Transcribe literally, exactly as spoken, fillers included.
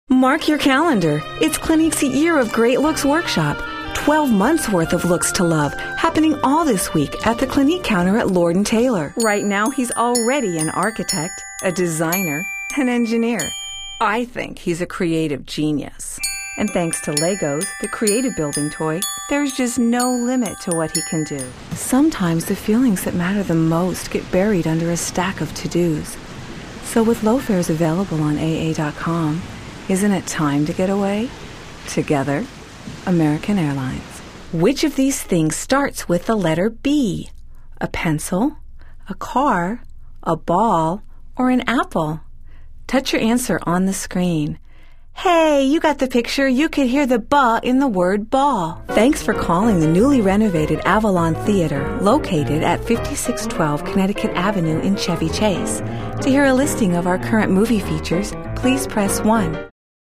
Mark your calendar. It's Clinique's Year of Great Looks Workshop. twelve months worth of looks to love, happening all this week at the Clinique counter at Lord and Taylor. Right now, he's already an architect, a designer, an engineer. I think he's a creative genius. And thanks to Legos, the creative building toy, there's just no limit to what he can do. Sometimes the feelings that matter the most get buried under a stack of to-dos. So with low fares available on A A dot com, isn't it time to get away? Together, American Airlines. Which of these things starts with the letter B? A pencil, a car, a ball, or an apple? Touch your answer on the screen. Hey, you got the picture. You could hear the ba in the word ball. Thanks for calling the newly renovated Avalon Theater, located at fifty-six twelve Connecticut Avenue in Chevy Chase. To hear a listing of our current movie features, please press one.